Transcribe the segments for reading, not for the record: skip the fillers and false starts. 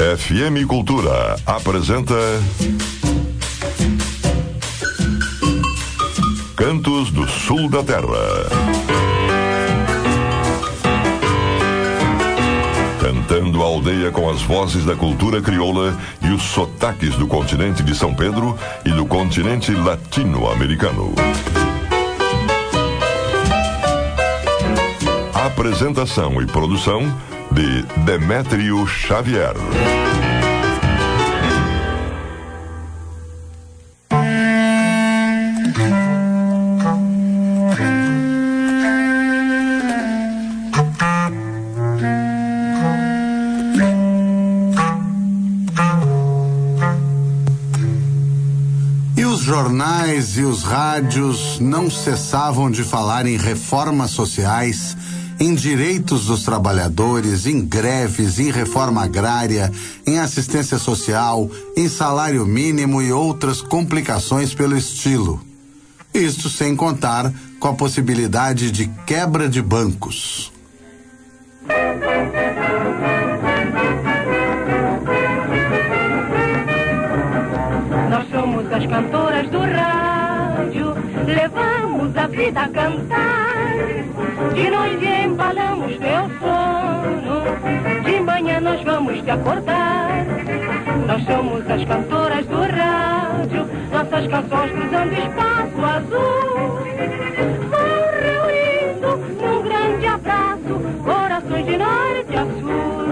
FM Cultura apresenta Cantos do Sul da Terra. Cantando a aldeia com as vozes da cultura crioula e os sotaques do continente de São Pedro e do continente latino-americano. Apresentação e produção de Demétrio Xavier. E os jornais e os rádios não cessavam de falar em reformas sociais, em direitos dos trabalhadores, em greves, em reforma agrária, em assistência social, em salário mínimo e outras complicações pelo estilo. Isto sem contar com a possibilidade de quebra de bancos. Nós somos as cantoras do rádio, levamos a vida a cantar. De noite embalamos teu sono, de manhã nós vamos te acordar. Nós somos as cantoras do rádio, nossas canções cruzando espaço azul. Vão reunindo num grande abraço, corações de norte a sul.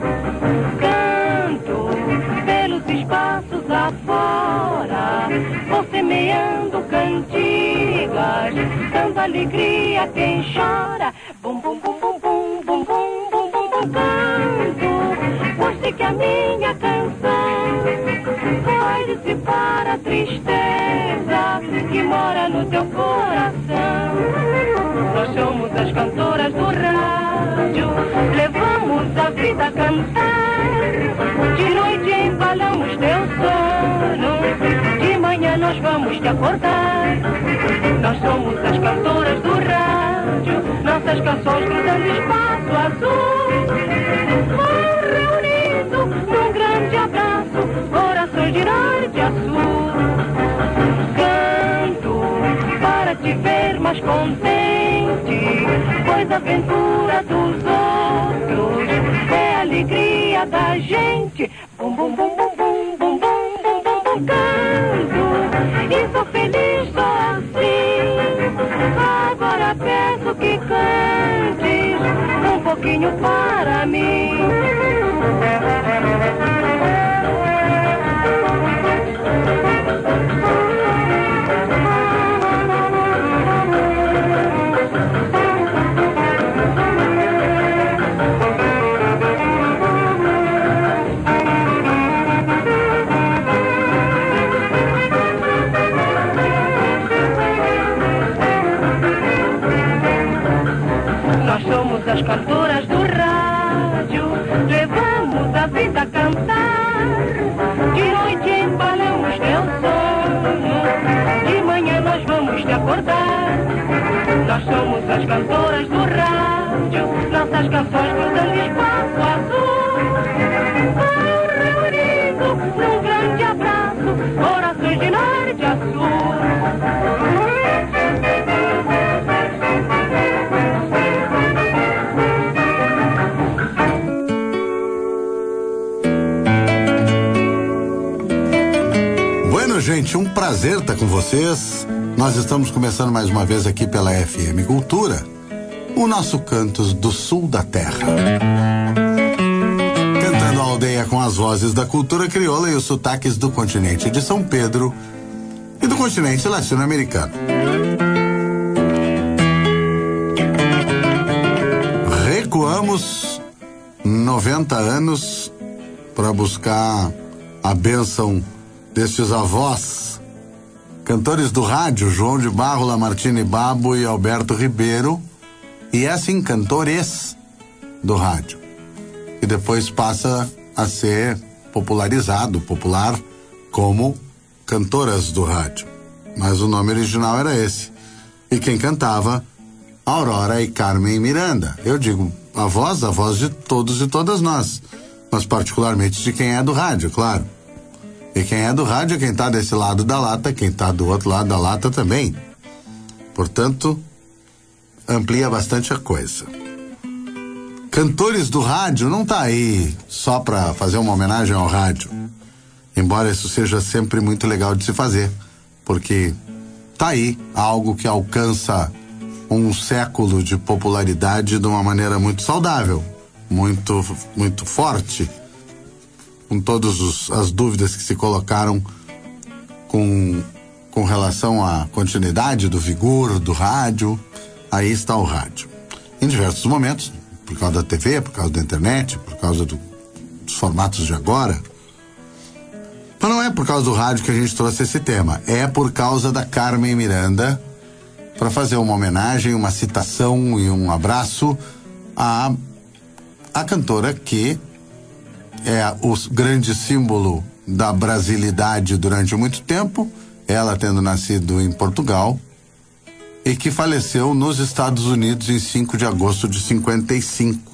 Canto pelos espaços afora, vou semeando cantigas, dando alegria a quem chora. Bum, bum, bum, bum, bum, bum, bum, bum, bum, bum, canto, pois sei que a minha canção vai dissipar a tristeza que mora no teu coração. Nós somos as cantoras do rádio, levamos a vida a cantar. De noite embalamos teu sono, de manhã nós vamos te acordar. Nós somos as cantoras do rádio, nossas canções cruzando espaço azul. Vão reunindo num grande abraço, corações de norte a sul. Canto para te ver mais contente, pois a aventura dos outros é a alegria da gente. Bum, bum, bum, bum, bum, bum, bum, bum, bum, bum, canto e sou feliz só assim. Agora peço que cantes um pouquinho para mim. Nós somos as cantoras do rádio, levamos a vida a cantar. De noite embalamos teu sono, de manhã nós vamos te acordar. Nós somos as cantoras do rádio, nossas canções cruzando espaço azul. Vão reunindo num grande abraço, corações de norte a sul. Gente, um prazer estar com vocês. Nós estamos começando mais uma vez aqui pela FM Cultura, o nosso Cantos do Sul da Terra. Cantando a aldeia com as vozes da cultura crioula e os sotaques do continente de São Pedro e do continente latino-americano. Recuamos 90 anos para buscar a bênção destes avós, cantores do rádio, João de Barro, Lamartine Babo e Alberto Ribeiro, e assim, cantores do rádio, que depois passa a ser popular, como cantoras do rádio. Mas o nome original era esse. E quem cantava, Aurora e Carmen Miranda. Eu digo, a voz de todos e todas nós. mas particularmente de quem é do rádio, claro. E quem é do rádio é quem está desse lado da lata, quem está do outro lado da lata também. Portanto, amplia bastante a coisa. Cantores do rádio não tá aí só para fazer uma homenagem ao rádio. Embora isso seja sempre muito legal de se fazer, porque tá aí algo que alcança um século de popularidade de uma maneira muito saudável, muito forte, com todas as dúvidas que se colocaram com relação à continuidade do vigor do rádio. Aí está o rádio. Em diversos momentos, por causa da TV, por causa da internet, por causa dos formatos de agora. Mas não é por causa do rádio que a gente trouxe esse tema, é por causa da Carmen Miranda, para fazer uma homenagem, uma citação e um abraço à cantora que é o grande símbolo da brasilidade durante muito tempo, ela tendo nascido em Portugal, e que faleceu nos Estados Unidos em 5 de agosto de 55.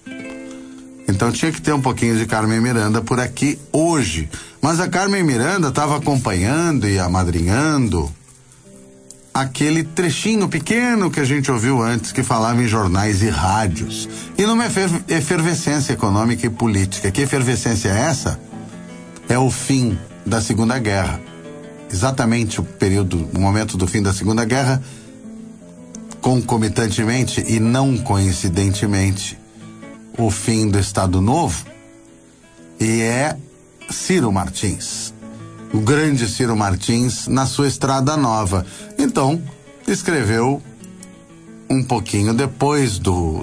Então tinha que ter um pouquinho de Carmen Miranda por aqui hoje. Mas a Carmen Miranda estava acompanhando e amadrinhando aquele trechinho pequeno que a gente ouviu antes, que falava em jornais e rádios. E numa efervescência econômica e política. Que efervescência é essa? É o fim da Segunda Guerra. Exatamente o momento do fim da Segunda Guerra, concomitantemente e não coincidentemente, o fim do Estado Novo, e é Ciro Martins, o grande Ciro Martins, na sua Estrada Nova. Então, escreveu um pouquinho depois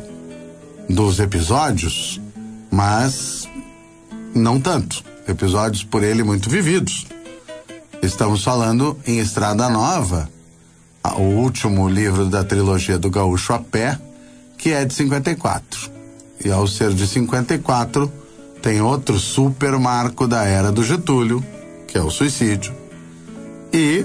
dos episódios, mas não tanto. Episódios por ele muito vividos. Estamos falando em Estrada Nova, o último livro da trilogia do Gaúcho a Pé, que é de 54. E ao ser de 54, tem outro super marco da era do Getúlio, que é o suicídio. E,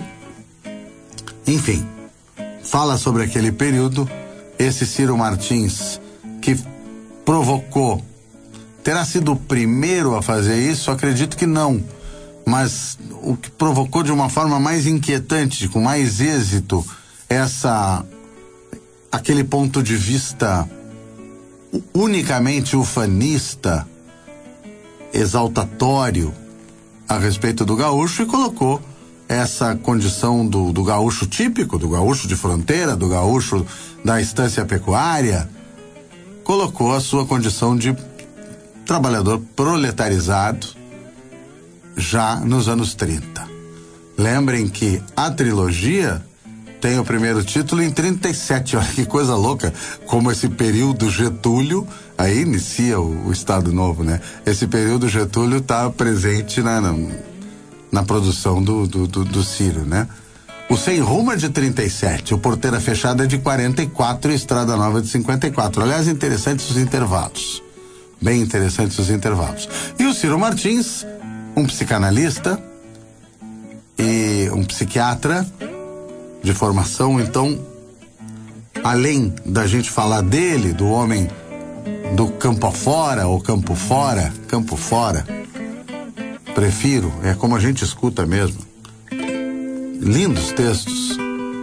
enfim, fala sobre aquele período. Esse Ciro Martins, que provocou, terá sido o primeiro a fazer isso? Acredito que não. Mas o que provocou de uma forma mais inquietante, com mais êxito, aquele ponto de vista unicamente ufanista, exaltatório a respeito do gaúcho, e colocou essa condição do gaúcho típico, do gaúcho de fronteira, do gaúcho da estância pecuária, colocou a sua condição de trabalhador proletarizado já nos anos 30. Lembrem que a trilogia tem o primeiro título em 37. Olha que coisa louca, como esse período Getúlio, aí inicia o Estado Novo, né? Esse período Getúlio está presente na produção do Ciro, né? O Sem Rumo é de 37, o Porteira Fechada é de 44 e Estrada Nova de 54. Aliás, interessantes os intervalos. Bem interessantes os intervalos. E o Ciro Martins, um psicanalista e um psiquiatra de formação. Então, além da gente falar dele, do homem do campo afora ou campo fora, prefiro, é como a gente escuta mesmo. Lindos textos.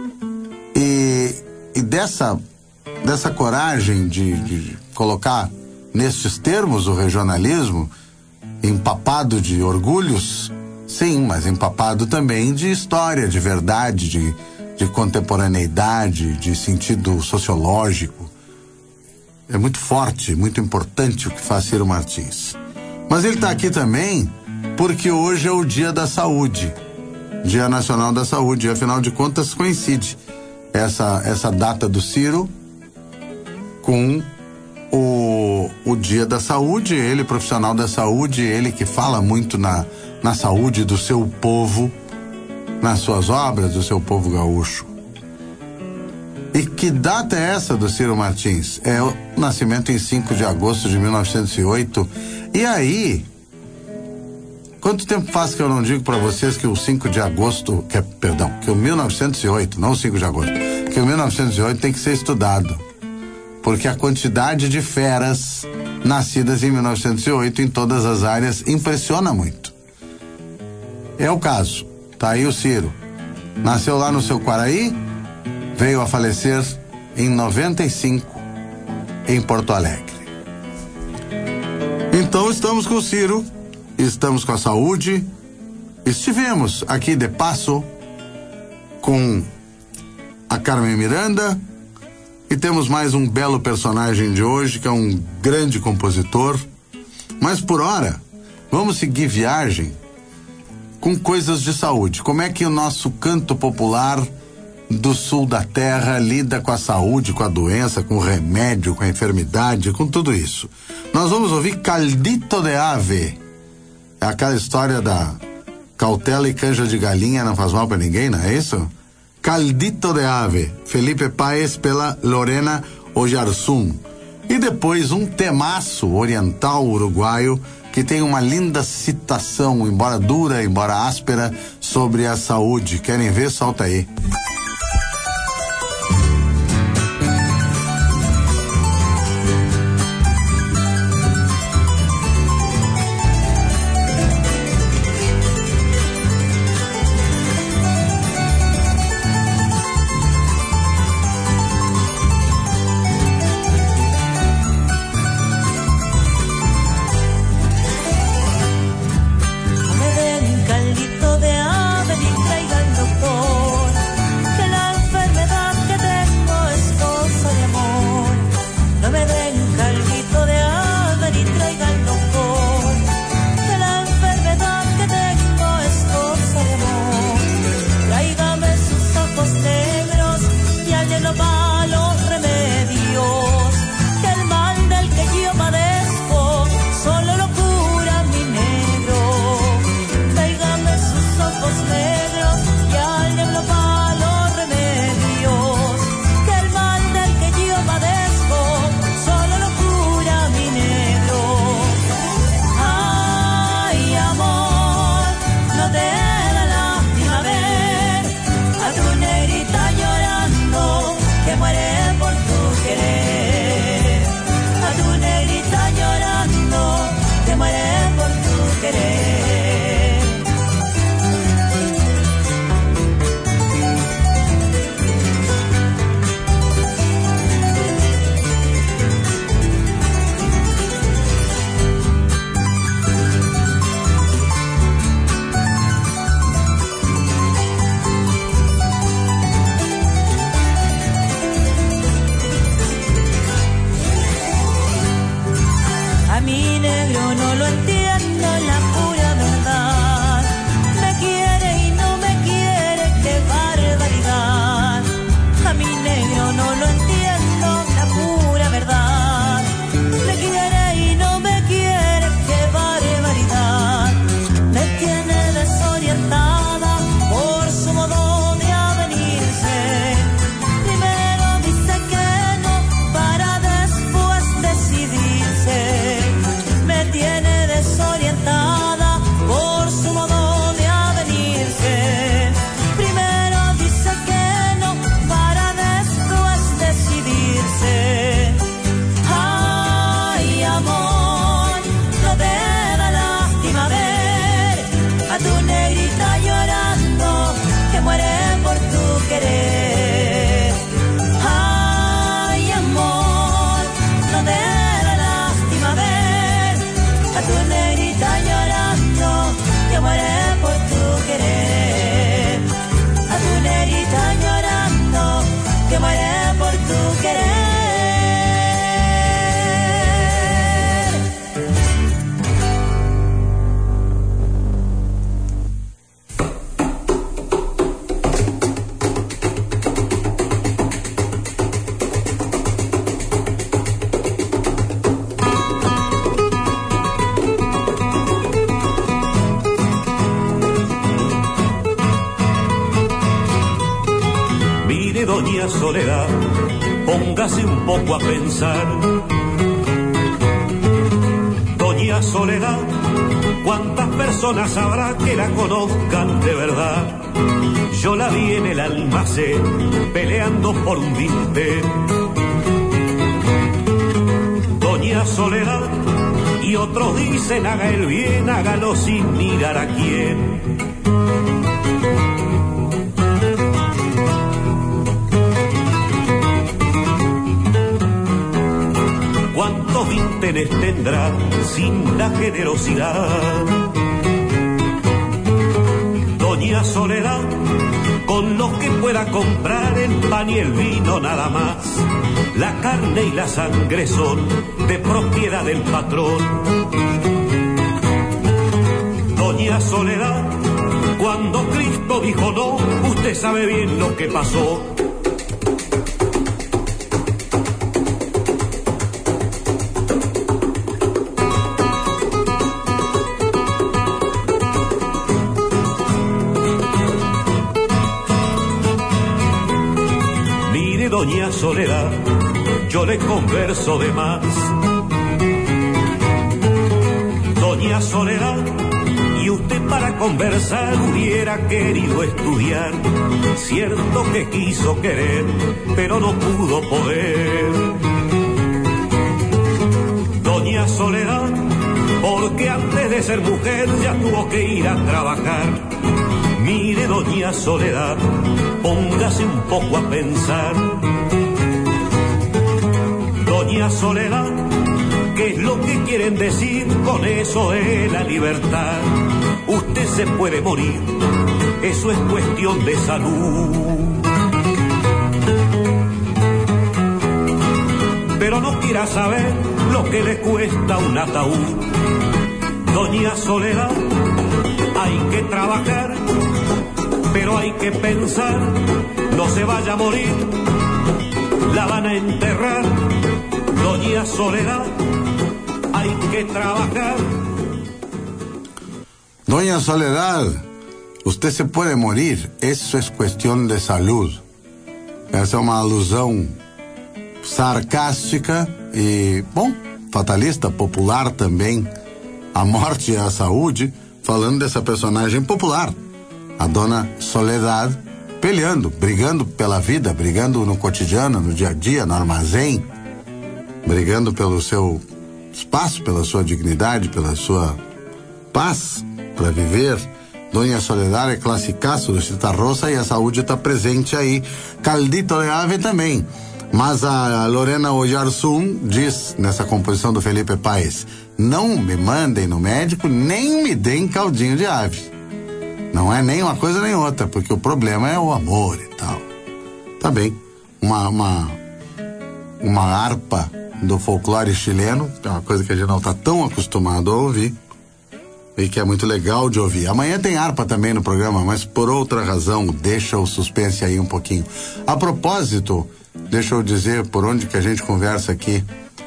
E dessa coragem de colocar nestes termos o regionalismo, empapado de orgulhos, sim, mas empapado também de história, de verdade, de contemporaneidade, de sentido sociológico. É muito forte, muito importante o que faz Ciro Martins. Mas ele está aqui também porque hoje é o Dia da Saúde, Dia Nacional da Saúde, e afinal de contas coincide essa data do Ciro com o Dia da Saúde, ele profissional da saúde, ele que fala muito na saúde do seu povo, nas suas obras, do seu povo gaúcho. E que data é essa do Ciro Martins? É o nascimento em 5 de agosto de 1908. E aí, quanto tempo faz que eu não digo para vocês que o 5 de agosto, que o 1908, não o 5 de agosto, que o 1908 tem que ser estudado. Porque a quantidade de feras nascidas em 1908 em todas as áreas, impressiona muito. É o caso. Tá aí o Ciro. Nasceu lá no seu Quaraí, veio a falecer em 95 em Porto Alegre. Então estamos com o Ciro, estamos com a saúde, estivemos aqui de passo com a Carmen Miranda e temos mais um belo personagem de hoje, que é um grande compositor. Mas por hora, vamos seguir viagem com coisas de saúde. Como é que o nosso canto popular do sul da terra lida com a saúde, com a doença, com o remédio, com a enfermidade, com tudo isso? Nós vamos ouvir Caldito de Ave. É aquela história da cautela e canja de galinha não faz mal pra ninguém, não é isso? Caldito de Ave, Felipe Páez pela Lorena Oyarzún. E depois um temaço oriental uruguaio que tem uma linda citação, embora dura, embora áspera, sobre a saúde. Querem ver? Solta aí. Doña Soledad, póngase un poco a pensar. Doña Soledad, ¿cuántas personas habrá que la conozcan de verdad? Yo la vi en el almacén, peleando por un bistec. Doña Soledad, otros dicen haga el bien, hágalo sin mirar a quién. ¿Cuántos vínteres tendrá sin la generosidad? Doña Soledad, con lo que pueda comprar el pan y el vino nada más. La carne y la sangre son de propiedad del patrón. Doña Soledad, cuando Cristo dijo no, usted sabe bien lo que pasó. Doña Soledad, yo le converso de más. Doña Soledad, y usted para conversar hubiera querido estudiar. Cierto que quiso querer, pero no pudo poder. Doña Soledad, porque antes de ser mujer ya tuvo que ir a trabajar. Mire, doña Soledad, póngase un poco a pensar. Doña Soledad, ¿qué es lo que quieren decir con eso de la libertad? Usted se puede morir, eso es cuestión de salud. Pero no quiera saber lo que le cuesta un ataúd. Doña Soledad, hay que trabajar, pero hay que pensar, no se vaya a morir, la van a enterrar. Doña Soledad, hay que trabajar. Doña Soledad, usted se puede morir, eso es cuestión de salud. Essa é uma alusão sarcástica e, bom, fatalista, popular também, à morte e à saúde, falando dessa personagem popular, a Dona Soledad, peleando, brigando pela vida, brigando no cotidiano, no dia a dia, no armazém, brigando pelo seu espaço, pela sua dignidade, pela sua paz para viver. Dona Soledad é classicaço do Citarrosa e a saúde está presente aí. Caldito de ave também. Mas a Lorena Oyarzún diz nessa composição do Felipe Paes: não me mandem no médico, nem me deem caldinho de ave. Não é nem uma coisa nem outra, porque o problema é o amor e tal. Tá bem. Uma harpa do folclore chileno, é uma coisa que a gente não está tão acostumado a ouvir e que é muito legal de ouvir. Amanhã tem harpa também no programa, mas por outra razão, deixa o suspense aí um pouquinho. A propósito, deixa eu dizer por onde que a gente conversa aqui.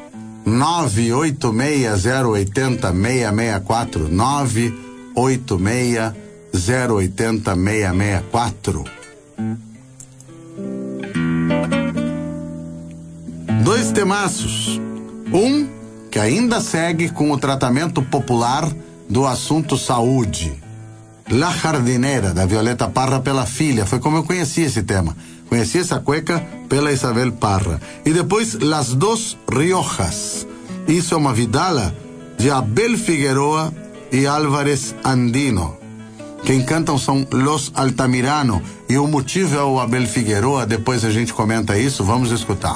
986080664, 986080664. Dois temaços. Um que ainda segue com o tratamento popular do assunto saúde. La Jardinera, da Violeta Parra, pela filha. Foi como eu conheci esse tema. Conheci essa cueca pela Isabel Parra. E depois Las Dos Riojas. Isso é uma vidala de Abel Figueroa e Álvarez Andino. Quem cantam são Los Altamirano. E o motivo é o Abel Figueroa. Depois a gente comenta isso. Vamos escutar.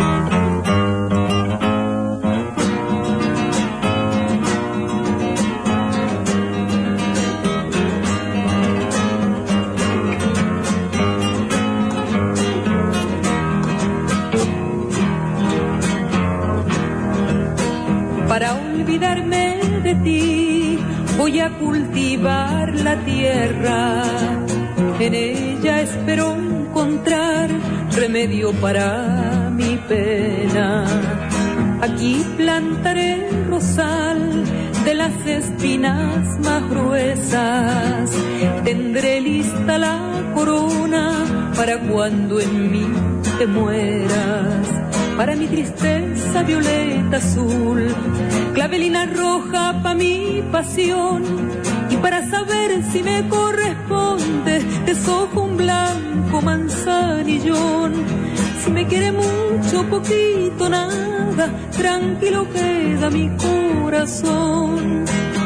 Para olvidarme de ti, voy a cultivar la tierra. En ella espero encontrar remedio para mi pena. Aquí plantaré el rosal de las espinas más gruesas. Tendré lista la corona para cuando en mí te mueras. Para mi tristeza violeta azul, clavelina roja pa' mi pasión. Y para saber si me corresponde, desojo un blanco manzanillón. Si me quiere mucho, poquito, nada, nada, tranquilo queda mi corazón.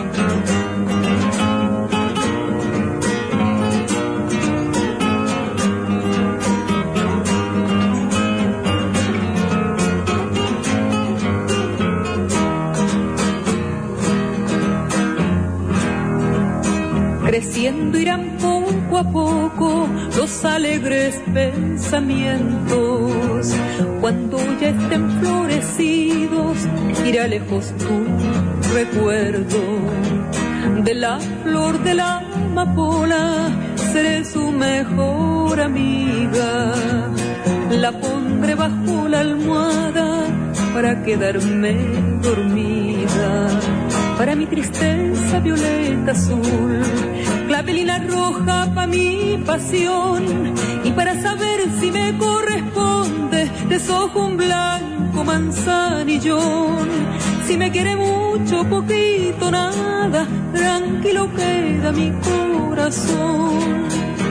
Creciendo irán poco a poco los alegres pensamientos. Cuando ya estén florecidos, irá lejos tu recuerdo. De la flor de la amapola, seré su mejor amiga. La pondré bajo la almohada para quedarme dormida. Para mi tristeza violeta azul, clavelina roja pa' mi pasión. Y para saber si me corresponde, deshojo un blanco manzanillón. Si me quiere mucho, poquito, nada, tranquilo queda mi corazón.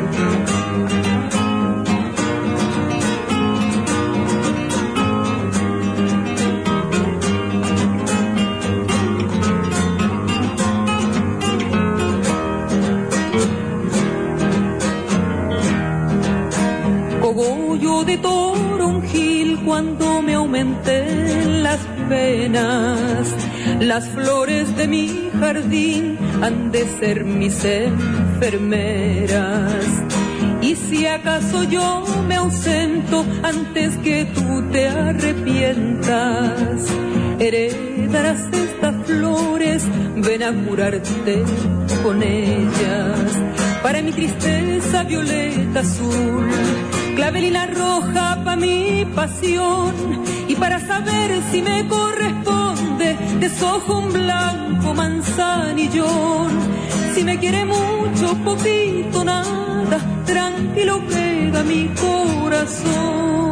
Cogollo de toronjil cuando me aumenten las penas, las flores de mi jardín han de ser mis enfermeras. Y si acaso yo me ausento antes que tú te arrepientas, heredarás estas flores, ven a curarte con ellas. Para mi tristeza violeta azul, clavelina roja pa' mi pasión. Y para saber si me corresponde, deshojo un blanco manzanillón. Si me quiere mucho, poquito, nada, tranquilo queda mi corazón.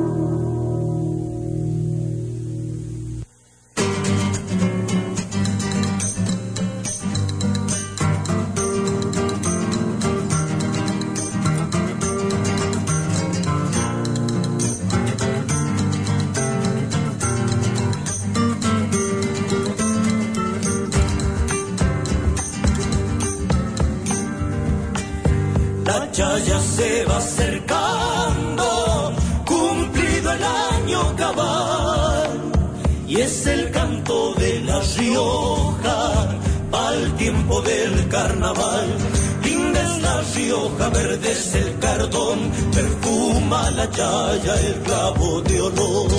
Ya se va acercando, cumplido el año cabal, y es el canto de La Rioja al tiempo del carnaval. Linda es La Rioja, verde es el cardón, perfuma la chaya el clavo de olor.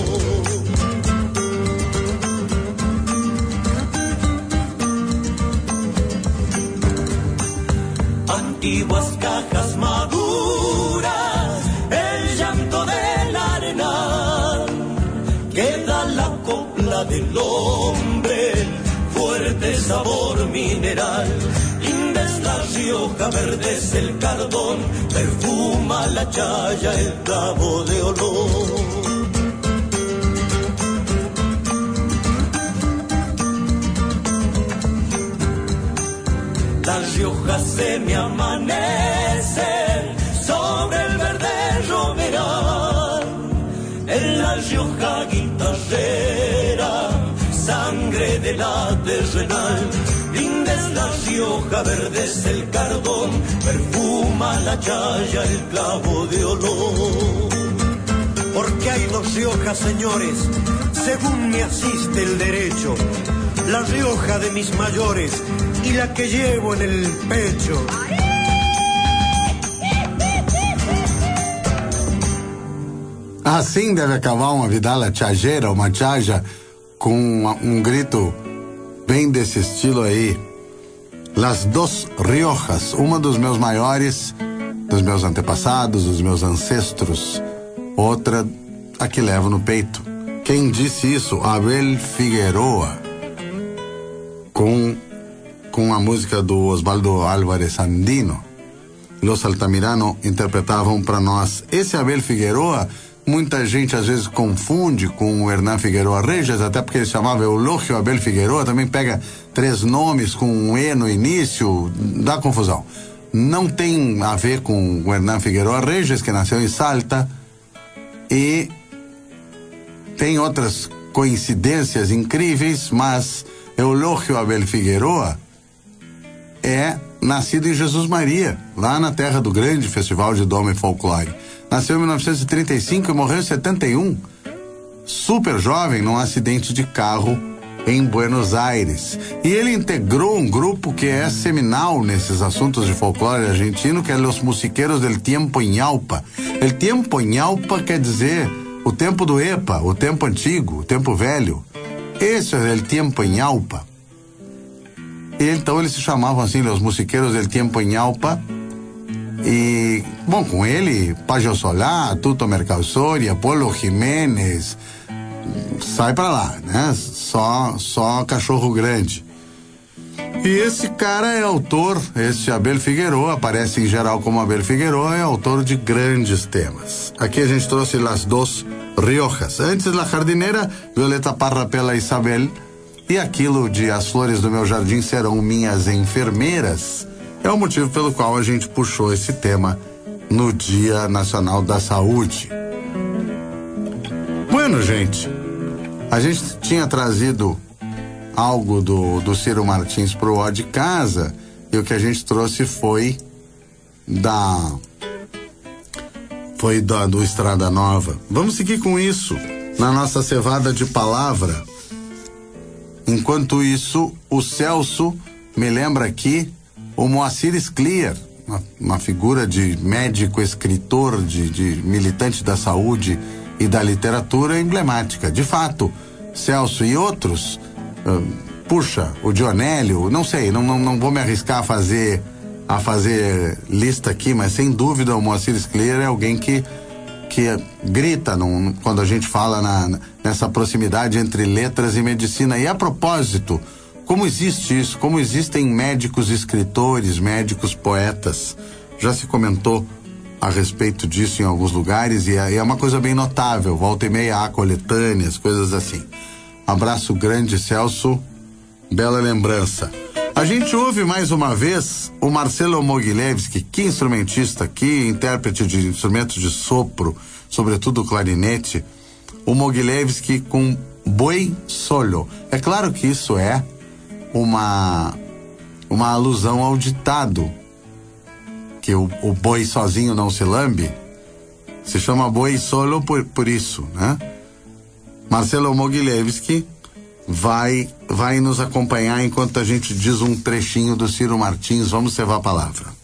Antiguas cajas maduras, el llanto del arenal, queda la copla del hombre, fuerte sabor mineral. Linda es La Rioja, verde es el cardón, perfuma la chaya el clavo de olor. Las Riojas se me amanecen sobre el verde romeral. En La Rioja guitarrera, sangre de la terrenal. Linda es La Rioja, verde es el cardón, perfuma la chaya el clavo de olor. Porque hay dos Riojas, señores, según me asiste el derecho. La Rioja de mis mayores y la que llevo en el pecho. Assim deve acabar uma vidala chajeira, uma chaja, com um grito bem desse estilo aí. Las dos Riojas, uma dos meus maiores, dos meus antepassados, dos meus ancestros. Outra, a que levo no peito. Quem disse isso? Abel Figueroa. Com a música do Osvaldo Álvarez Andino. Los Altamirano interpretavam para nós. Esse Abel Figueroa, muita gente às vezes confunde com o Hernán Figueroa Reyes, até porque ele chamava Eulogio Abel Figueroa, também pega 3 nomes com um E no início, dá confusão. Não tem a ver com o Hernán Figueroa Reyes, que nasceu em Salta, e tem outras coincidências incríveis, mas Eulógio Abel Figueroa é nascido em Jesus Maria, lá na terra do grande Festival de Doma e Folclore. Nasceu em 1935 e morreu em 71, super jovem, num acidente de carro em Buenos Aires. E ele integrou um grupo que é seminal nesses assuntos de folclore argentino, que é Los Musiqueros del Tiempo Ñaupa. El Tiempo Ñaupa quer dizer o tempo do EPA, o tempo antigo, o tempo velho. Esse é El Tiempo Ñaupa. E então eles se chamavam assim, Los Musiqueros del Tiempo Ñaupa. E, bom, com ele, Pajo Solá, Tuto Mercalsoria, Polo Jiménez, sai pra lá, né? Só cachorro grande. E esse cara é autor, esse Abel Figueroa, aparece em geral como Abel Figueroa, é autor de grandes temas. Aqui a gente trouxe Las Dos Riojas. Antes, La Jardinera, Violeta Parra pela Isabel. E aquilo de As Flores do Meu Jardim Serão Minhas Enfermeiras é o motivo pelo qual a gente puxou esse tema no Dia Nacional da Saúde. Bueno, gente, a gente tinha trazido algo do Ciro Martins pro Ó de Casa, e o que a gente trouxe foi do Estrada Nova. Vamos seguir com isso na nossa cevada de palavra. Enquanto isso, o Celso me lembra aqui o Moacir Scliar, uma figura de médico, escritor, de militante da saúde e da literatura emblemática. De fato, Celso e outros, puxa, o Dionélio, não sei, não vou me arriscar a fazer lista aqui, mas sem dúvida o Moacir Scliar é alguém que grita quando a gente fala nessa proximidade entre letras e medicina. E a propósito, como existe isso? Como existem médicos escritores, médicos poetas? Já se comentou a respeito disso em alguns lugares e é uma coisa bem notável. Volta e meia há coletâneas, coisas assim. Abraço grande, Celso. Bela lembrança. A gente ouve mais uma vez o Marcelo Mogilevski, que instrumentista, que intérprete de instrumentos de sopro, sobretudo o clarinete. O Mogilevski com Boi Solo. É claro que isso é uma alusão ao ditado que o boi sozinho não se lambe. Se chama Boi Solo por isso, né? Marcelo Mogilevski vai nos acompanhar enquanto a gente diz um trechinho do Ciro Martins. Vamos cevar a palavra.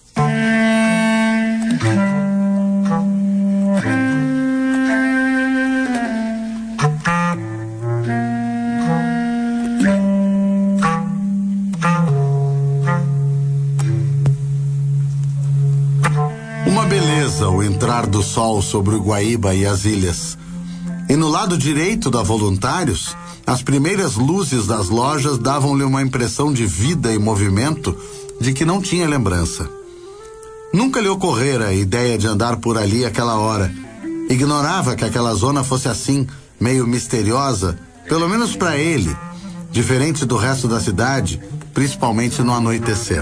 Uma beleza o entrar do sol sobre o Guaíba e as ilhas. E no lado direito da Voluntários, as primeiras luzes das lojas davam-lhe uma impressão de vida e movimento de que não tinha lembrança. Nunca lhe ocorrera a ideia de andar por ali aquela hora. Ignorava que aquela zona fosse assim, meio misteriosa, pelo menos para ele, diferente do resto da cidade, principalmente no anoitecer.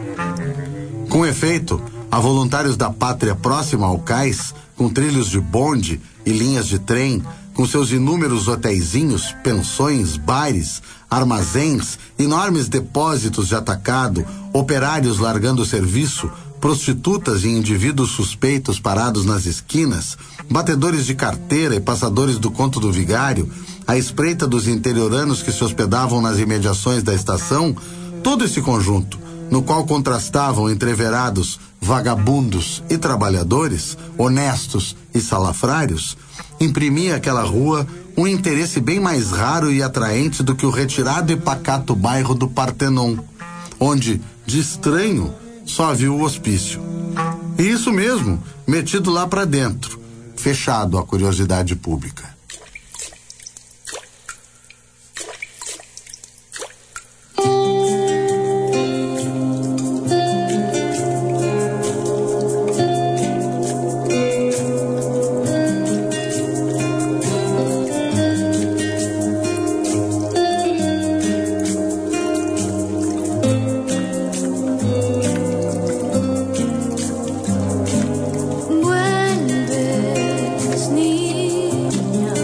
Com efeito, a Voluntários da Pátria próxima ao cais, com trilhos de bonde e linhas de trem, com seus inúmeros hotéisinhos, pensões, bares, armazéns, enormes depósitos de atacado, operários largando o serviço, prostitutas e indivíduos suspeitos parados nas esquinas, batedores de carteira e passadores do conto do vigário, à espreita dos interioranos que se hospedavam nas imediações da estação, todo esse conjunto, no qual contrastavam entreverados vagabundos e trabalhadores, honestos e salafrários, imprimia àquela rua um interesse bem mais raro e atraente do que o retirado e pacato bairro do Partenon, onde, de estranho, só havia o hospício. E isso mesmo, metido lá para dentro, fechado à curiosidade pública. Vuelves, niña,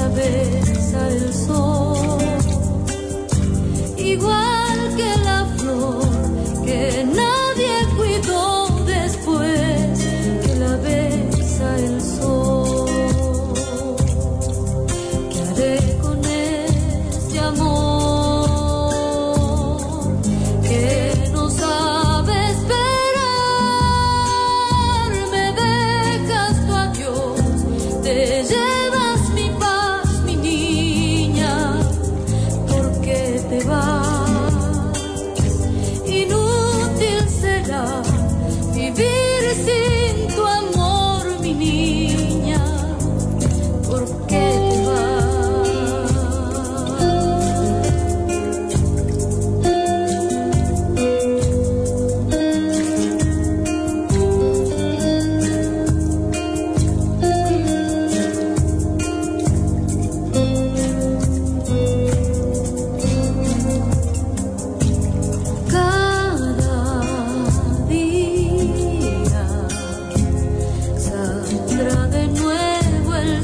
besa el sol, igual que la flor que nadie cuidó después que la besa el sol. ¿Qué haré con este amor que no sabe esperar? Me dejas tu adiós, te llevas mi paz, mi niña, ¿por qué te vas? Inútil será vivir sin tu amor, mi niña, ¿por qué te vas? Cada día saldrá de nuevo el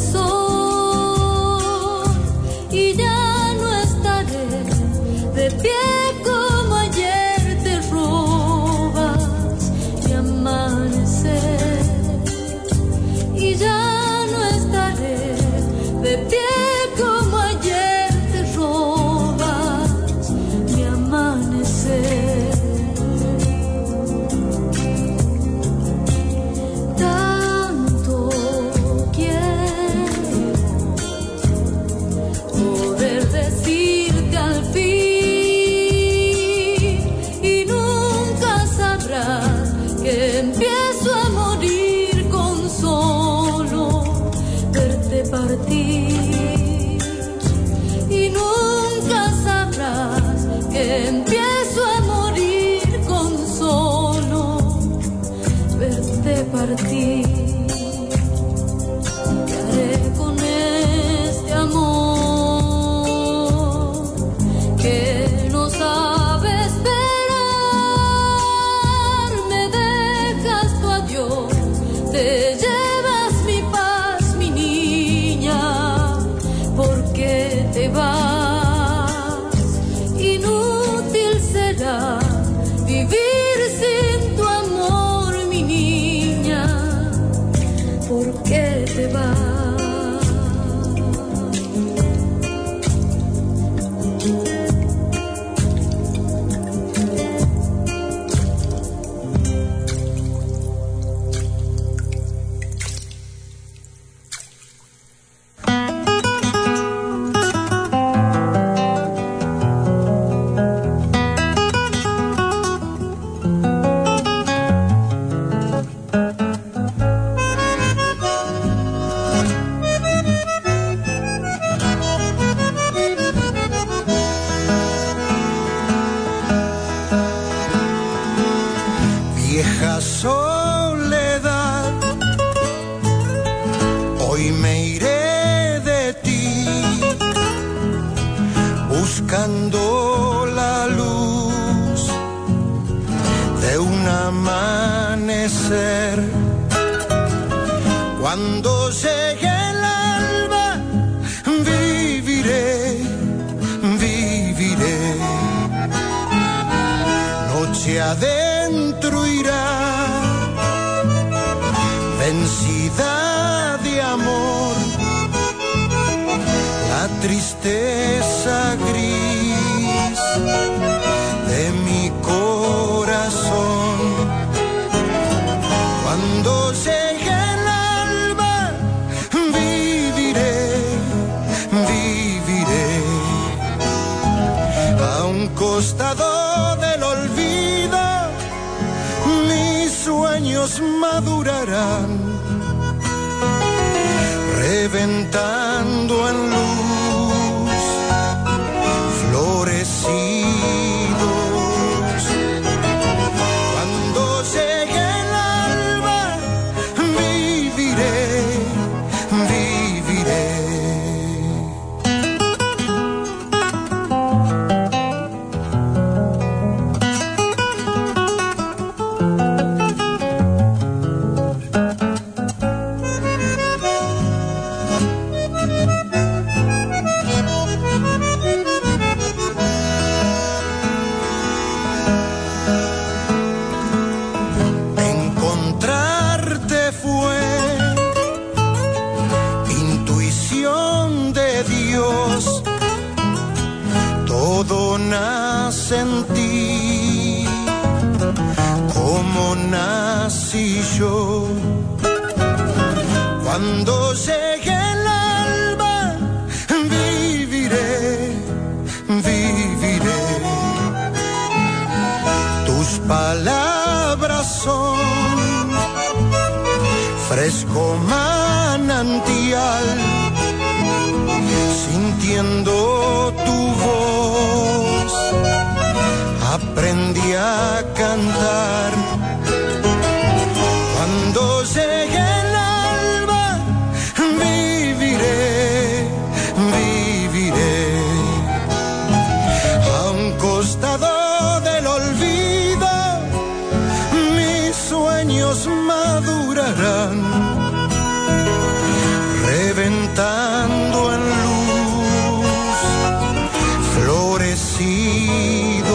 sol y ya no estaré de pie como ayer. Te robas mi amanecer y ya no estaré de pie como ayer. Te robas mi amanecer. Tanto quiero poder decirte al fin y nunca sabrás que empiezo a morir con solo verte partir. Y nunca sabrás que empiezo a morir con solo verte partir. ¿Qué haré con este amor que no sabe esperar? Me dejas tu adiós, te llevas mi paz, mi niña, ¿por qué te vas? Inútil será vivir sin tu amor, mi niña, ¿por qué te vas? Vieja soledad, hoy me iré de ti, buscando la luz de un amanecer. Cuando llegue el alba, viviré, viviré. Noche adentro irá, vencida de amor, la tristeza gris de mi corazón. Cuando llegue el alba, viviré, viviré. A un costado del olvido, mis sueños madurarán, reventando en luz, florecidos. Cuando llegue el alba, viviré, viviré. fresco manantial, sintiendo tu voz, aprendí a cantar. Cuando llegue el alba, viviré, viviré a un costado del olvido, mis sueños madurarán, reventando en luz, florecidos.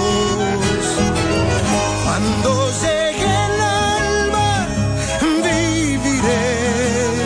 Cuando llegue el alba, viviré,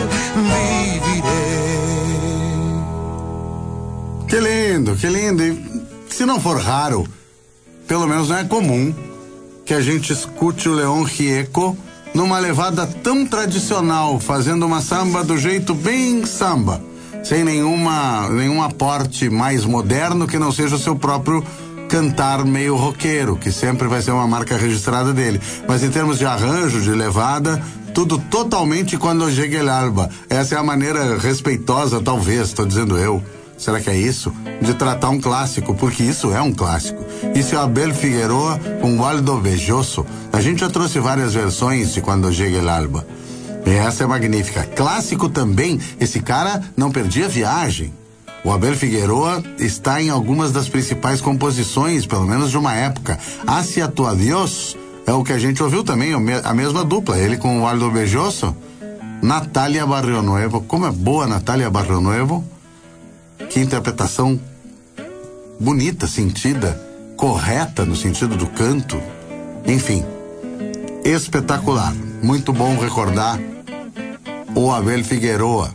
viviré. Que lindo, que lindo. E se não for raro, pelo menos não é comum, que a gente escute o León Gieco numa levada tão tradicional, fazendo uma samba do jeito bem samba, sem nenhum aporte mais moderno que não seja o seu próprio cantar meio roqueiro, que sempre vai ser uma marca registrada dele. Mas em termos de arranjo, de levada, tudo totalmente Quando Chegue el Alba. Essa é a maneira respeitosa, talvez, estou dizendo eu, será que é isso? De tratar um clássico, porque isso é um clássico. Isso é Abel Figueroa com Waldo Belloso. A gente já trouxe várias versões de Quando Chegue el Alba. E essa é magnífica. Clássico também, esse cara não perdia viagem. O Abel Figueroa está em algumas das principais composições, pelo menos de uma época. Hacia tu adiós é o que a gente ouviu também, a mesma dupla, ele com o Waldo Belloso. Natália Barrionuevo, como é boa Natália Barrionuevo. Que interpretação bonita, sentida, correta no sentido do canto. Enfim, espetacular. Muito bom recordar o Abel Figueroa.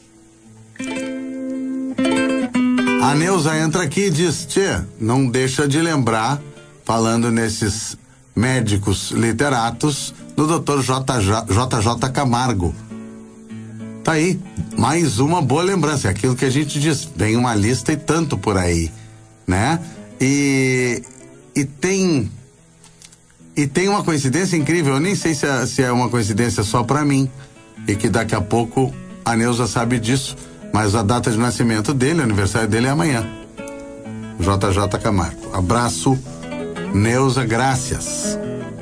A Neuza entra aqui e diz: tchê, não deixa de lembrar, falando nesses médicos literatos, do Dr. JJ Camargo. Tá aí, mais uma boa lembrança, é aquilo que a gente diz, vem uma lista e tanto por aí, né? E tem uma coincidência incrível, eu nem sei se é uma coincidência só pra mim, e que daqui a pouco a Neuza sabe disso, mas a data de nascimento dele, o aniversário dele é amanhã. JJ Camargo. Abraço, Neuza, graças.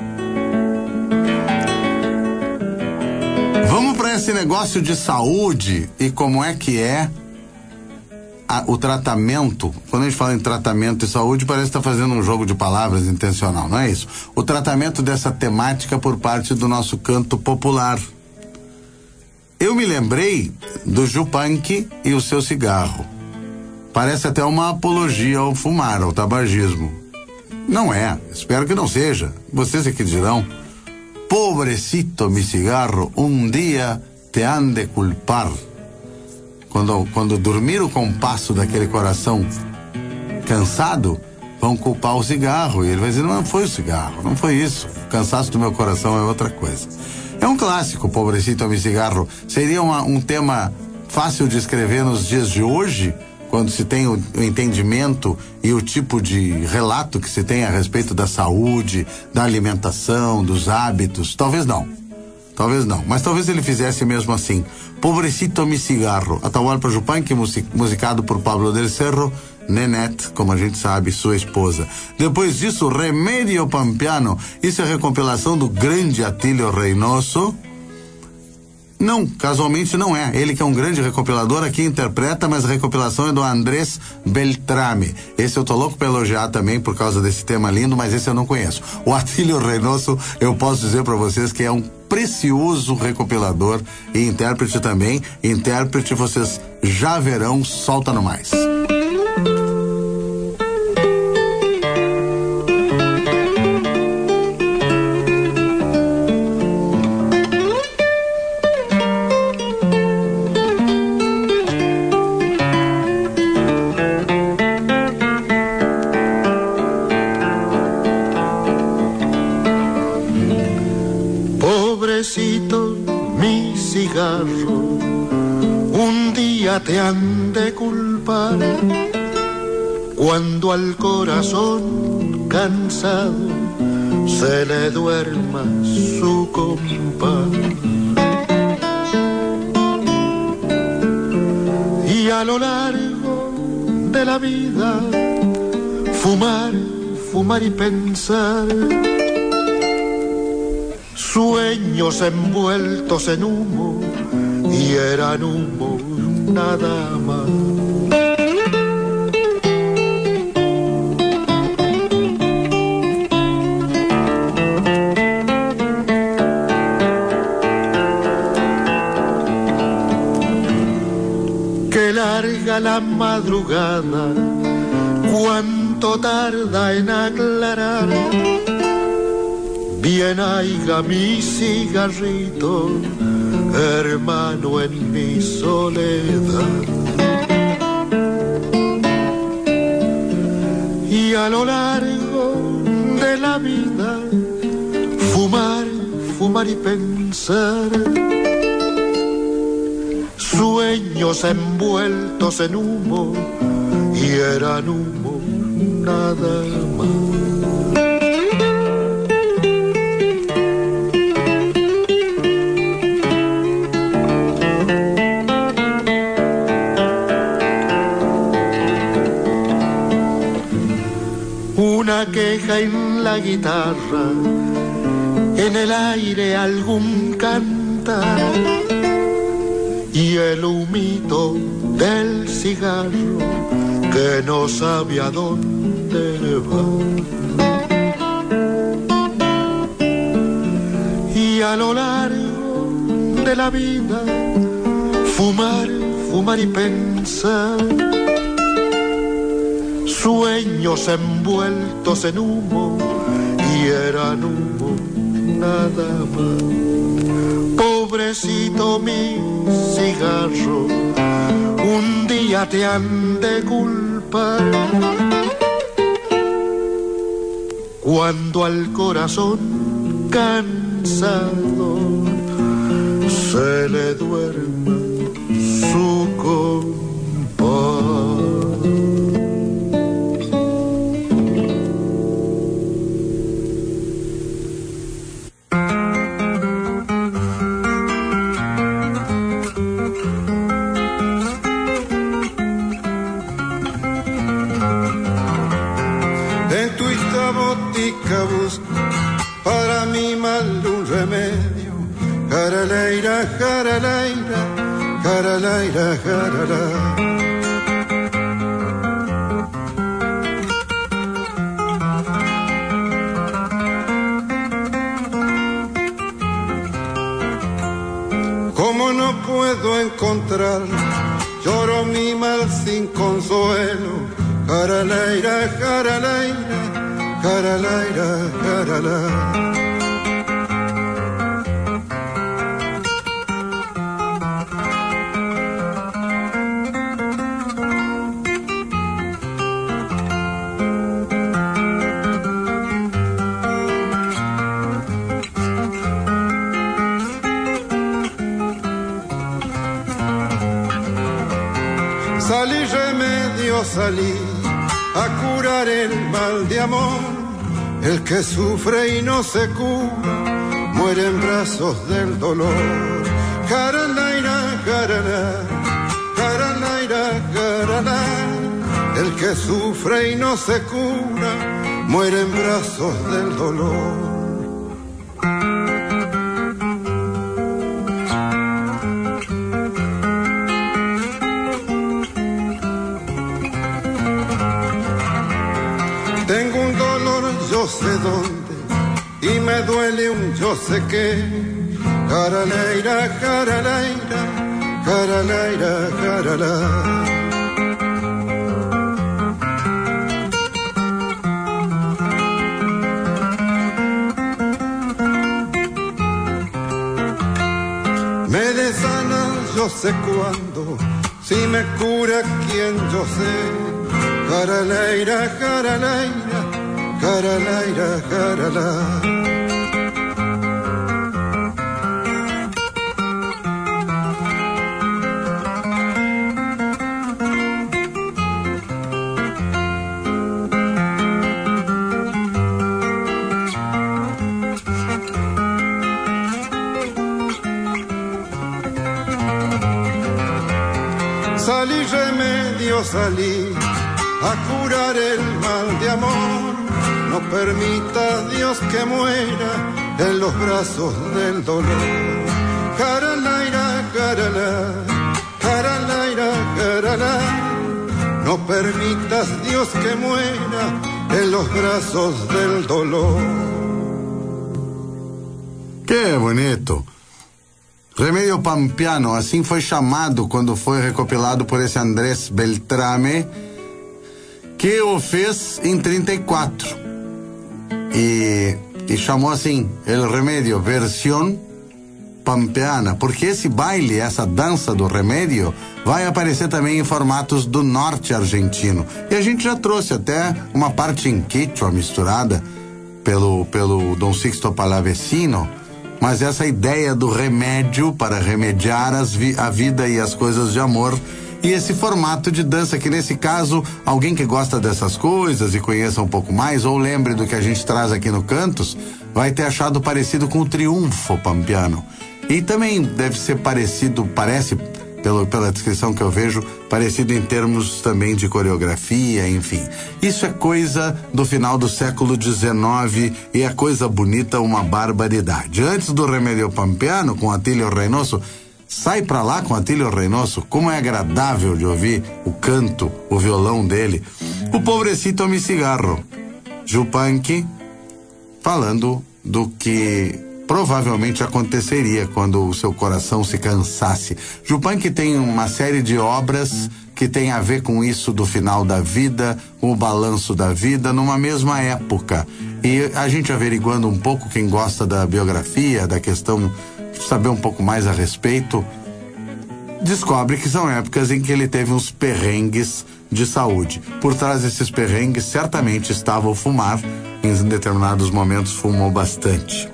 Vamos para esse negócio de saúde e como é que é o tratamento. Quando a gente fala em tratamento e saúde, parece que está fazendo um jogo de palavras intencional, não é isso? O tratamento dessa temática por parte do nosso canto popular. Eu me lembrei do Yupanqui e o seu cigarro. Parece até uma apologia ao fumar, ao tabagismo. Não é, espero que não seja. Vocês é que dirão. Pobrecito mi cigarro, um dia te han de culpar. Quando dormir o compasso daquele coração cansado, vão culpar o cigarro. E ele vai dizer, não foi o cigarro, não foi isso. O cansaço do meu coração é outra coisa. É um clássico, Pobrecito mi cigarro. Seria um tema fácil de escrever nos dias de hoje, quando se tem o entendimento e o tipo de relato que se tem a respeito da saúde, da alimentação, dos hábitos. Talvez não, mas talvez ele fizesse mesmo assim. Pobrecito mi cigarro, Atahualpa Yupanqui, musicado por Pablo del Cerro, Nenete, como a gente sabe, sua esposa. Depois disso, Remédio Pampiano, isso é recompilação do grande Atílio Reynoso. Não, casualmente não é. Ele que é um grande recompilador aqui interpreta, mas a recopilação é do Andrés Beltrame. Esse eu tô louco pra elogiar também por causa desse tema lindo, mas esse eu não conheço. O Atílio Reynoso, eu posso dizer pra vocês que é um precioso recopilador e intérprete também. Intérprete, vocês já verão, solta no mais. Te han de culpar cuando al corazón cansado se le duerma su compás. lo largo de la vida, fumar, fumar y pensar. Sueños envueltos en humo, y eran humo nada más. Qué larga la madrugada, cuánto tarda en aclarar. Bien haiga mi cigarrito, hermano, en mi soledad. Y a lo largo de la vida, fumar, fumar y pensar. Sueños envueltos en humo, y eran humo nada más. Una queja en la guitarra, en el aire algún cantar, y el humito del cigarro que no sabe a dónde va. Y a lo largo de la vida, fumar, fumar y pensar. Sueños envueltos en humo, y eran humo nada más. Pobrecito mi cigarro, un día te han de culpar. Cuando al corazón cansado se le duerma su compás. Para mi mal un remedio, jaraleira, jaraleira, jaraleira, jarala. Como no puedo encontrar, lloro mi mal sin consuelo, jaraleira, jaraleira, jaralaira, jarala. Salí remedio, salí a curar el mal de amor. El que sufre y no se cura, muere en brazos del dolor. Jaralaira, jarala, jaralaira, jarala. El que sufre y no se cura, muere en brazos del dolor. Tengo un dolor, yo sé dónde, y me duele un yo sé qué. Jaraleira, jaraleira, jaraleira, jarala. Me desana, yo sé cuándo, si me cura quien yo sé. Jaraleira, jaraleira, jaraleira, jarala. Salí remedio, salí a curar el mal de amor. No permita Dios que muera en los brazos del dolor. Caralaira, caralá, caralaira, caralá. No permitas Dios que muera en los brazos del dolor. Que bonito. Remédio Pampiano, assim foi chamado quando foi recopilado por esse Andrés Beltrame, que o fez em 34. E chamou assim, El Remédio, versão pampeana, porque esse baile, essa dança do remédio, vai aparecer também em formatos do norte argentino. E a gente já trouxe até uma parte em quechua misturada pelo Dom Sixto Palavecino, mas essa ideia do remédio para remediar a vida e as coisas de amor, e esse formato de dança que, nesse caso, alguém que gosta dessas coisas e conheça um pouco mais, ou lembre do que a gente traz aqui no Cantos, vai ter achado parecido com o Triunfo Pampiano. E também deve ser parecido, parece, pela descrição que eu vejo, parecido em termos também de coreografia, enfim. Isso é coisa do final do século XIX e é coisa bonita, uma barbaridade. Antes do Remédio Pampiano, com Atílio Reynoso, sai pra lá com Atílio Reynoso, como é agradável de ouvir o canto, o violão dele. O Pobrecito Mi Cigarro, Yupanqui, falando do que provavelmente aconteceria quando o seu coração se cansasse. Yupanqui tem uma série de obras que tem a ver com isso do final da vida, o balanço da vida, numa mesma época. E a gente averiguando um pouco, quem gosta da biografia, da questão, saber um pouco mais a respeito, descobre que são épocas em que ele teve uns perrengues de saúde. Por trás desses perrengues, certamente estava o fumar. Em determinados momentos fumou bastante.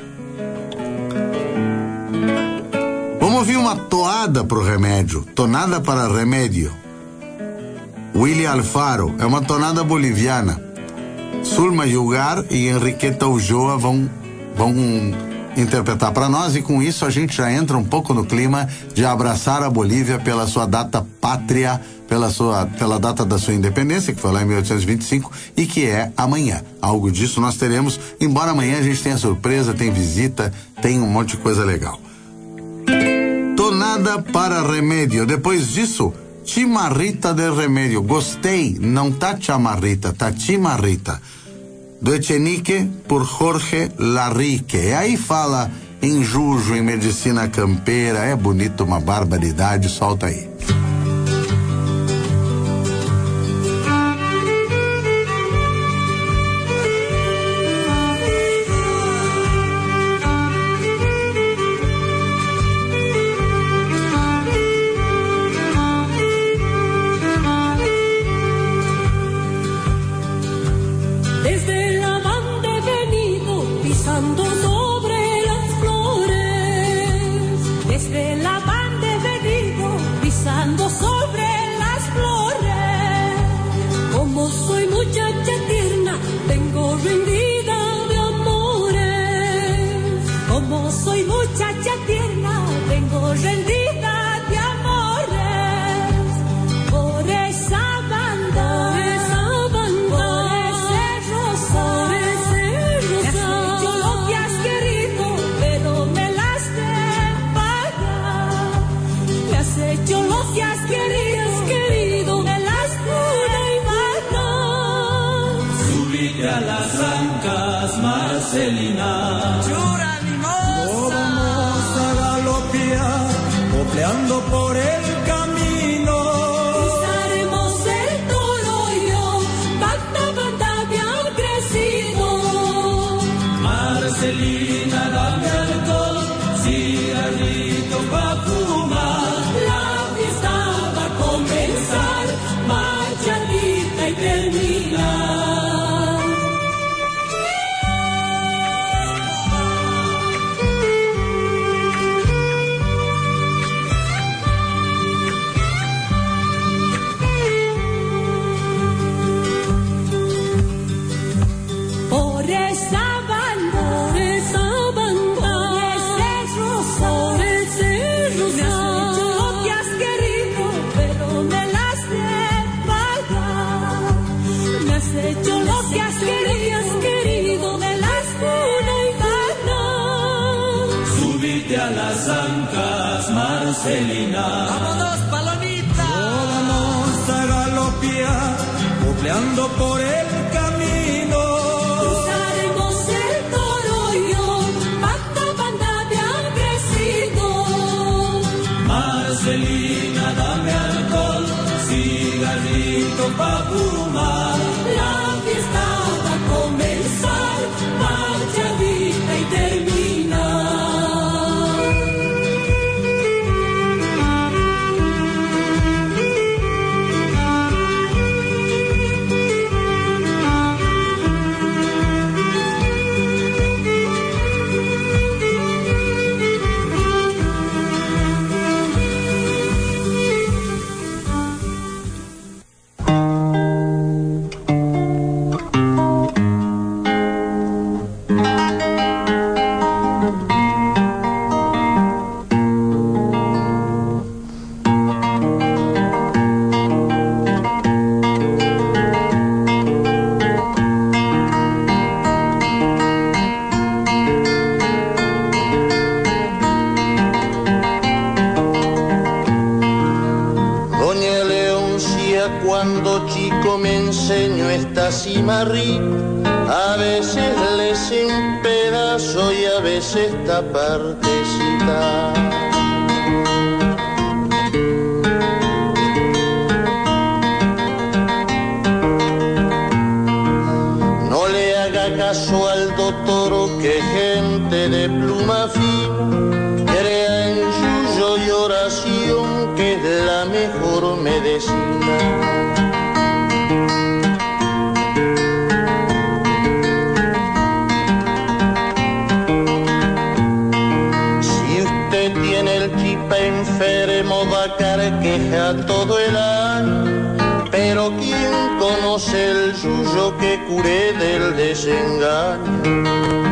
Vamos ouvir uma toada pro remédio, tonada para remédio. Willy Alfaro, é uma tonada boliviana. Zulma Yugar e Enriqueta Ulloa vão interpretar para nós, e com isso a gente já entra um pouco no clima de abraçar a Bolívia pela sua data pátria, pela data da sua independência, que foi lá em 1825, e que é amanhã. Algo disso nós teremos, embora amanhã a gente tenha surpresa, tem visita, tem um monte de coisa legal. Tonada para remédio. Depois disso, Chimarrita de Remédio. Gostei, não tá chamarrita, tá chimarrita. Do Echenique por Jorge Larrique. E aí fala em jujo, em medicina campeira, é bonito, uma barbaridade, solta aí. Por el camino pisaremos el toroyo, banda, banda bien crecido. Marcelina, dame alcohol, cigarrito pa' fumar. La fiesta va a comenzar, marchadita y terminar. Me Marcelina. Vámonos, palomita. Vamos a galopear, copleando por el camino. Cruzaremos el Torreón, pata banda han crecido. Marcelina, dame alcohol, cigarrito pa' fumar. La fiesta va a comenzar, marchadita y termina. Cuando chico me enseñó esta cimarrita, a veces les en pedazo y a veces esta partecita. No le haga caso al doctor, que gente de pluma fina crea en yuyo y oración, que es la mejor medicina. Si usted tiene el chipa enfermo, va a carqueja todo el año, pero ¿quién conoce el yuyo que cure del desengaño?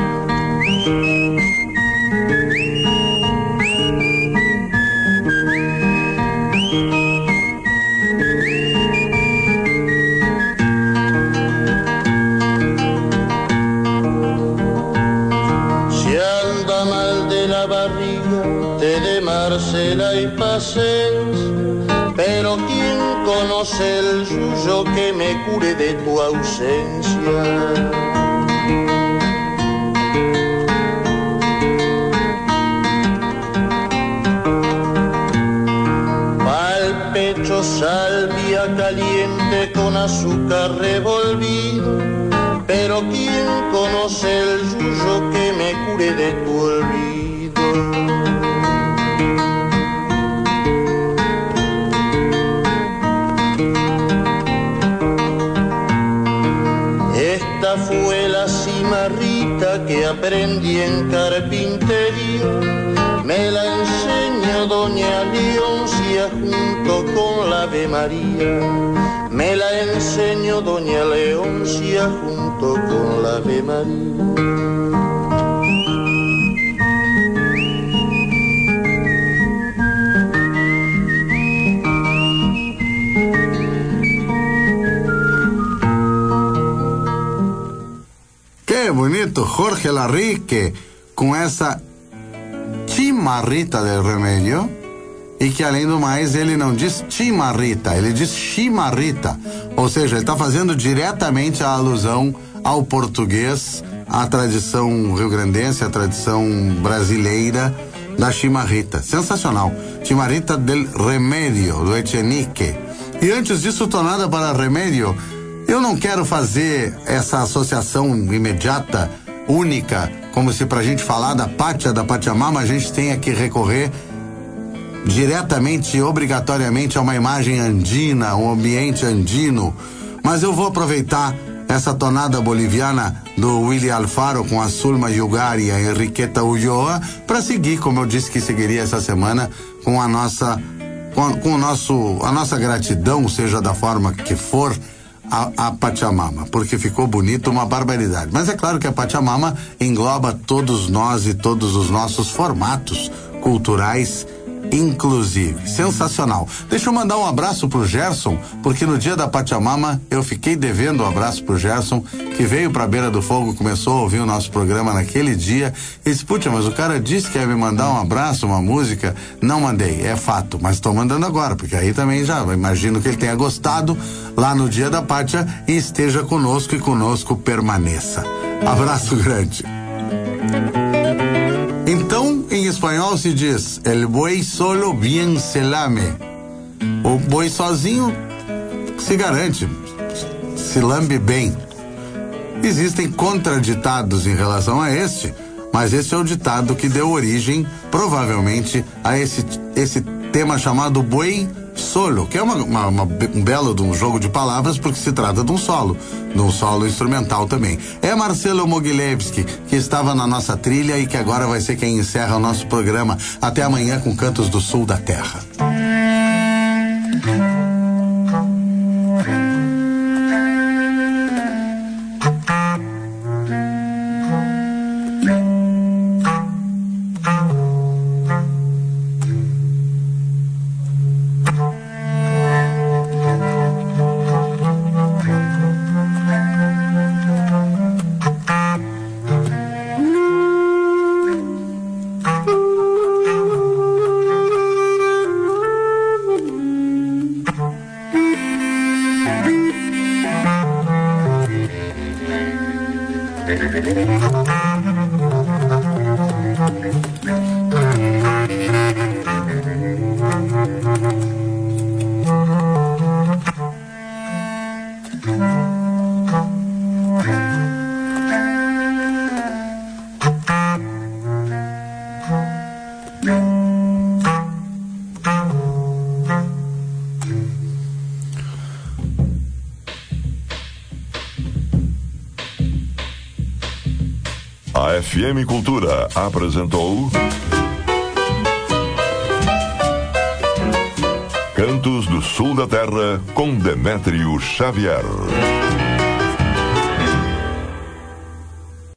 Marcela y Paciencia, pero ¿quién conoce el yuyo que me cure de tu ausencia? Pa'l pecho salvia caliente con azúcar revolvido, pero ¿quién conoce el yuyo que me cure de tu olvido? Esta fue la cimarrita que aprendí en carpintería, me la enseñó doña Leoncia junto con la Ave María. Me la enseñó doña Leoncia junto con la Ave María. Qué bonito, Jorge Larrique, com essa chimarrita del remédio, e que além do mais ele não diz chimarrita, ele diz chimarrita, ou seja, ele está fazendo diretamente a alusão ao português, à tradição rio-grandense, à tradição brasileira da chimarrita. Sensacional, chimarrita del remédio, do Echenique. E antes disso, tonada para remédio. Eu não quero fazer essa associação imediata, única, como se pra gente falar da pátria, da Pachamama, a gente tenha que recorrer diretamente, obrigatoriamente a uma imagem andina, um ambiente andino. Mas eu vou aproveitar essa tonada boliviana do Willy Alfaro com a Sulma Yugari e a Enriqueta Ulloa para seguir, como eu disse que seguiria essa semana, com a nossa gratidão, seja da forma que for, a Pachamama, porque ficou bonito, uma barbaridade. Mas é claro que a Pachamama engloba todos nós e todos os nossos formatos culturais inclusive. Sensacional. Deixa eu mandar um abraço pro Gerson, porque no dia da Pachamama eu fiquei devendo um abraço pro Gerson, que veio pra Beira do Fogo, começou a ouvir o nosso programa naquele dia e disse, putz, mas o cara disse que ia me mandar um abraço, uma música. Não mandei, é fato, mas tô mandando agora, porque aí também já imagino que ele tenha gostado lá no dia da Pacha e esteja conosco e conosco permaneça. Abraço grande. Então, em espanhol se diz, el buey solo bien se lame. O boi sozinho se garante, se lambe bem. Existem contraditados em relação a este, mas esse é o ditado que deu origem, provavelmente, a esse tema chamado buey solo, que é um belo de um jogo de palavras, porque se trata de um solo instrumental também. É Marcelo Mogilevski, que estava na nossa trilha e que agora vai ser quem encerra o nosso programa. Até amanhã com Cantos do Sul da Terra. A FM Cultura apresentou Cantos do Sul da Terra com Demétrio Xavier.